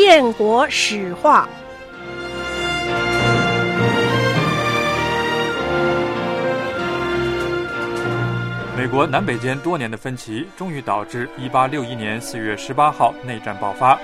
建国史话。 美国南北间多年的分歧，终于导致1861年4月18号内战爆发。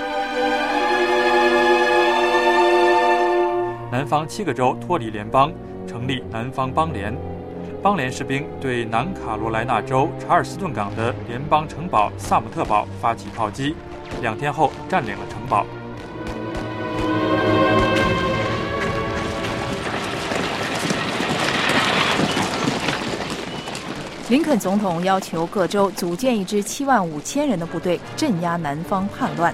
南方7个州脱离联邦，成立南方邦联。邦联士兵对南卡罗来纳州查尔斯顿港的联邦城堡萨姆特堡发起炮击，2天后占领了城堡。 林肯总统要求各州组建一支75000人的部队，镇压南方叛乱。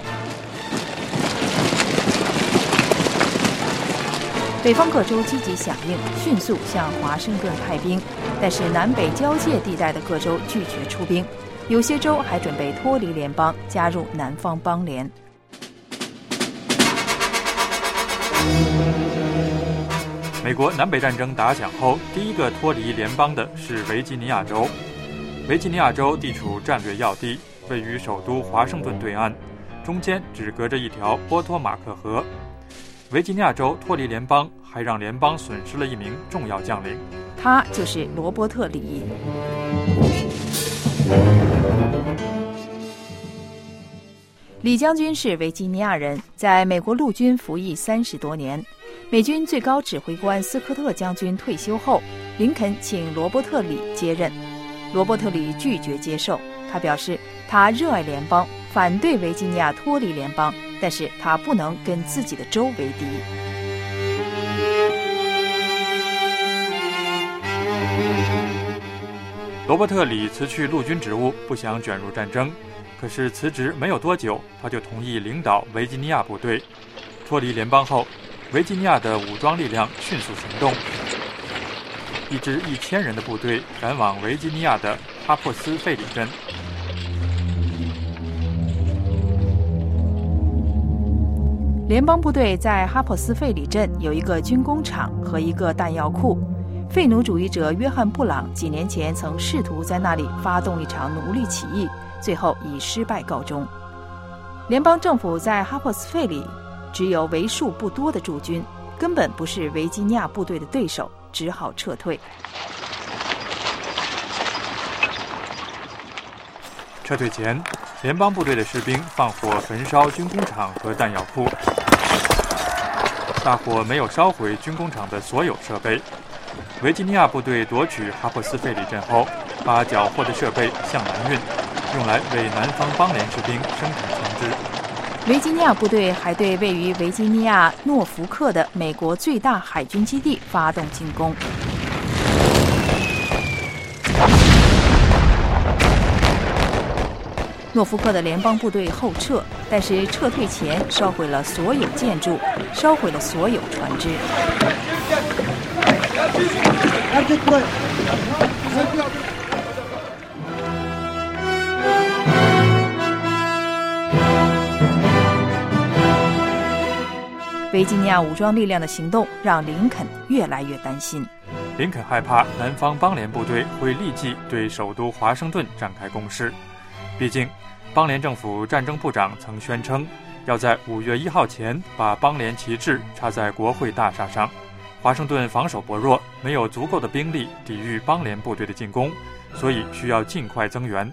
北方各州积极响应，迅速向华盛顿派兵，但是南北交界地带的各州拒绝出兵，有些州还准备脱离联邦，加入南方邦联。 美国南北战争打响后，第一个脱离联邦的是维吉尼亚州。维吉尼亚州地处战略要地，位于首都华盛顿对岸，中间只隔着一条波托马克河。维吉尼亚州脱离联邦，还让联邦损失了一名重要将领， 他就是罗伯特·李。李将军是维吉尼亚人，在美国陆军服役30多年。美军最高指挥官斯科特将军退休后，林肯请罗伯特·李接任。罗伯特·李拒绝接受，他表示他热爱联邦，反对维吉尼亚脱离联邦，但是他不能跟自己的州为敌。 罗伯特·李辞去陆军职务，不想卷入战争，可是辞职没有多久，他就同意领导维吉尼亚部队。脱离联邦后，维吉尼亚的武装力量迅速行动，一支1000人的部队赶往维吉尼亚的哈珀斯费里镇。 联邦部队在哈珀斯费里镇有一个军工厂和一个弹药库。废奴主义者约翰·布朗几年前曾试图在那里发动一场奴隶起义，最后以失败告终。联邦政府在哈珀斯费里只有为数不多的驻军，根本不是维吉尼亚部队的对手，只好撤退。 撤退前，联邦部队的士兵放火焚烧军工厂和弹药库，大火没有烧毁军工厂的所有设备。维吉尼亚部队夺取哈珀斯费里镇后，把缴获的设备向南运，用来为南方邦联士兵生产枪支。 维吉尼亚部队还对位于维吉尼亚诺福克的美国最大海军基地发动进攻。诺福克的联邦部队后撤，但是撤退前烧毁了所有建筑，烧毁了所有船只。维吉尼亚武装力量的行动让林肯越来越担心。 林肯害怕南方邦联部队会立即对首都华盛顿展开攻势，毕竟邦联政府战争部长曾宣称要在5月1号前把邦联旗帜插在国会大厦上。华盛顿防守薄弱，没有足够的兵力抵御邦联部队的进攻，所以需要尽快增援。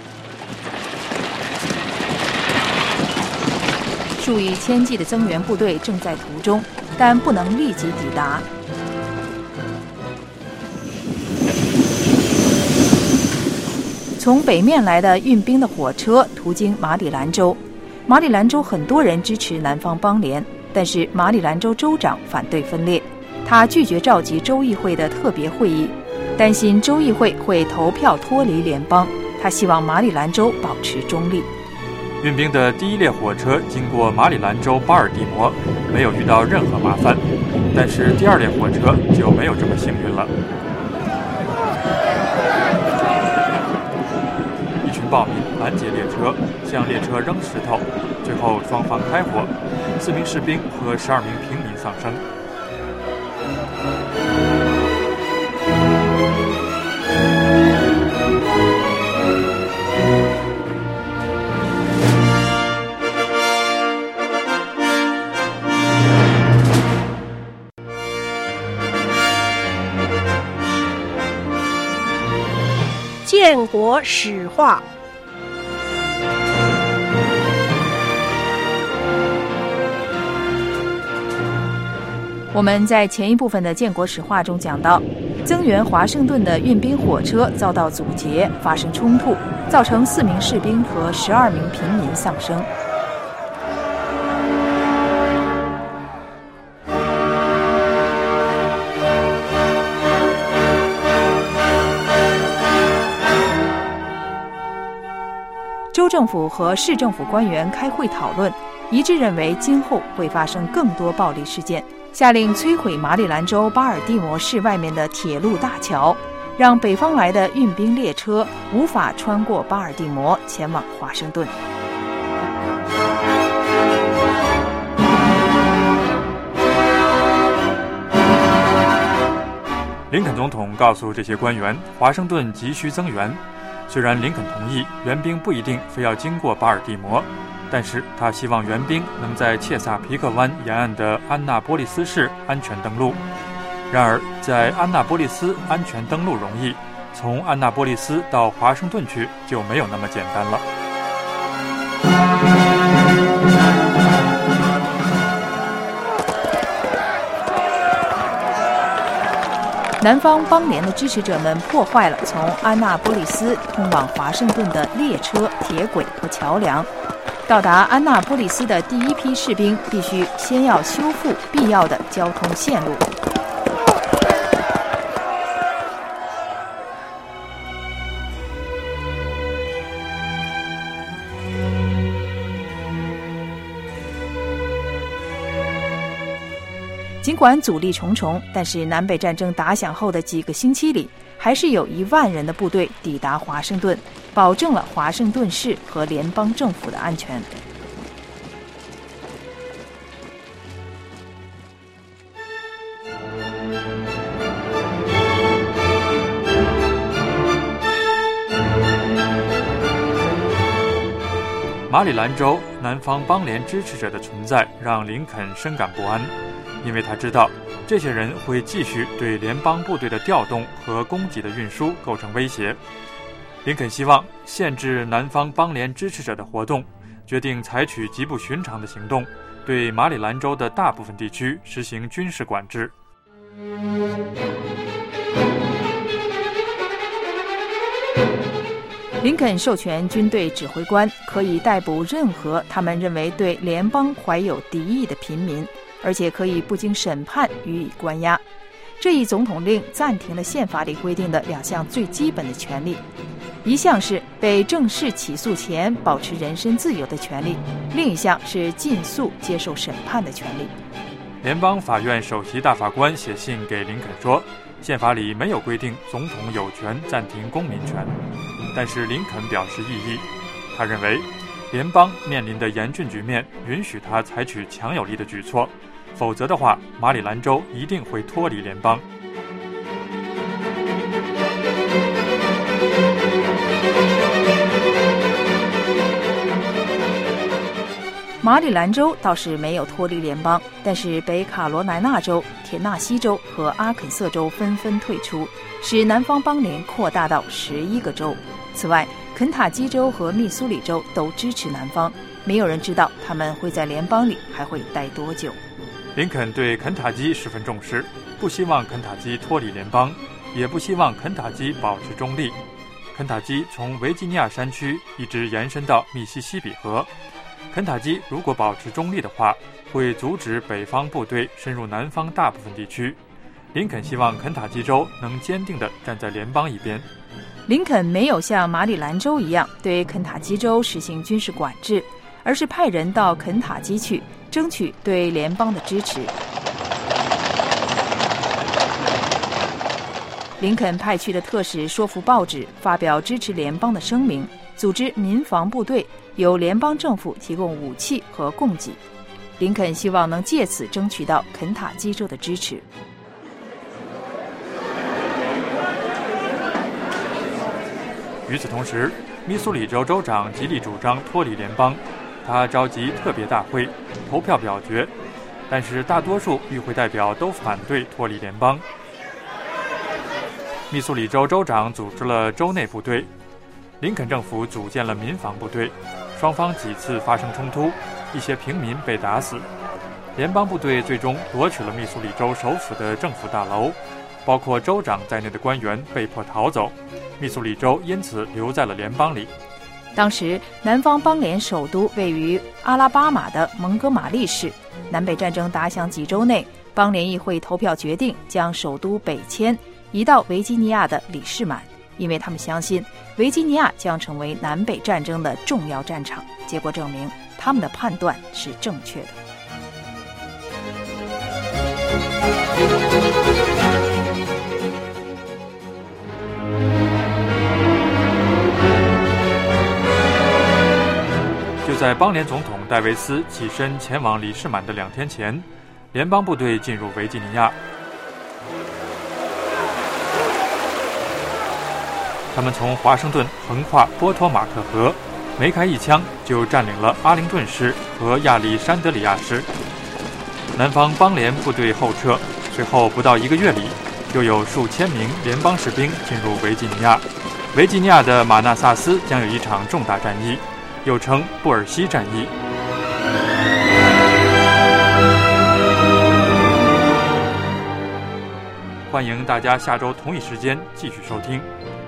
数以千计的增援部队正在途中，但不能立即抵达。从北面来的运兵的火车途经马里兰州，马里兰州很多人支持南方邦联，但是马里兰州州长反对分裂，他拒绝召集州议会的特别会议，担心州议会会投票脱离联邦，他希望马里兰州保持中立。 运兵的第一列火车经过马里兰州巴尔的摩，没有遇到任何麻烦，但是第2列火车就没有这么幸运了。一群暴民拦截列车，向列车扔石头，最后双方开火，4名士兵和12名平民丧生。 建国史话。 我们在前一部分的建国史话中讲到，增援华盛顿的运兵火车遭到阻截，发生冲突，造成4名士兵和12名平民丧生。州政府和市政府官员开会讨论，一致认为今后会发生更多暴力事件，下令摧毁马里兰州巴尔的摩市外面的铁路大桥，让北方来的运兵列车无法穿过巴尔的摩前往华盛顿。 林肯总统告诉这些官员，华盛顿急需增援。虽然林肯同意援兵不一定非要经过巴尔的摩，但是他希望援兵能在切萨皮克湾沿岸的安纳波利斯市安全登陆。然而，在安纳波利斯安全登陆容易，从安纳波利斯到华盛顿去就没有那么简单了。 南方邦联的支持者们破坏了从安纳波利斯通往华盛顿的列车、铁轨和桥梁。到达安纳波利斯的第一批士兵必须先要修复必要的交通线路。尽管阻力重重，但是南北战争打响后的几个星期里，还是有1万人的部队抵达华盛顿，保证了华盛顿市和联邦政府的安全。 马里兰州南方邦联支持者的存在让林肯深感不安，因为他知道这些人会继续对联邦部队的调动和供给的运输构成威胁。林肯希望限制南方邦联支持者的活动，决定采取极不寻常的行动，对马里兰州的大部分地区实行军事管制。 林肯授权军队指挥官可以逮捕任何他们认为对联邦怀有敌意的平民，而且可以不经审判予以关押。这一总统令暂停了宪法里规定的2项最基本的权利，一项是被正式起诉前保持人身自由的权利，另一项是尽速接受审判的权利。 联邦法院首席大法官写信给林肯说，宪法里没有规定总统有权暂停公民权，但是林肯表示异议。他认为联邦面临的严峻局面允许他采取强有力的举措，否则的话，马里兰州一定会脱离联邦。 马里兰州倒是没有脱离联邦，但是北卡罗来纳州、田纳西州和阿肯色州纷纷退出，使南方邦联扩大到11个州。此外，肯塔基州和密苏里州都支持南方，没有人知道他们会在联邦里还会待多久。 林肯对肯塔基十分重视，不希望肯塔基脱离联邦，也不希望肯塔基保持中立。肯塔基从维吉尼亚山区一直延伸到密西西比河。肯塔基如果保持中立的话，会阻止北方部队深入南方大部分地区。林肯希望肯塔基州能坚定地站在联邦一边。 林肯没有像马里兰州一样对肯塔基州实行军事管制，而是派人到肯塔基去，争取对联邦的支持。林肯派去的特使说服报纸发表支持联邦的声明，组织民防部队，由联邦政府提供武器和供给。林肯希望能借此争取到肯塔基州的支持。 与此同时，密苏里州州长极力主张脱离联邦，他召集特别大会投票表决，但是大多数与会代表都反对脱离联邦。 密苏里州州长组织了州内部队，林肯政府组建了民防部队，双方几次发生冲突，一些平民被打死。联邦部队最终夺取了密苏里州首府的政府大楼，包括州长在内的官员被迫逃走，密苏里州因此留在了联邦里。 当时南方邦联首都位于阿拉巴马的蒙哥马利市，南北战争打响几周内，邦联议会投票决定将首都北迁，移到维吉尼亚的里士满，因为他们相信维吉尼亚将成为南北战争的重要战场。结果证明，他们的判断是正确的。 就在邦联总统戴维斯起身前往里士满的2天前，联邦部队进入维吉尼亚。他们从华盛顿横跨波托马克河，没开一枪就占领了阿灵顿市和亚历山德里亚市。南方邦联部队后撤，随后不到1个月里，又有数千名联邦士兵进入维吉尼亚。维吉尼亚的马纳萨斯将有一场重大战役，又称布尔西战役。欢迎大家下周同一时间继续收听。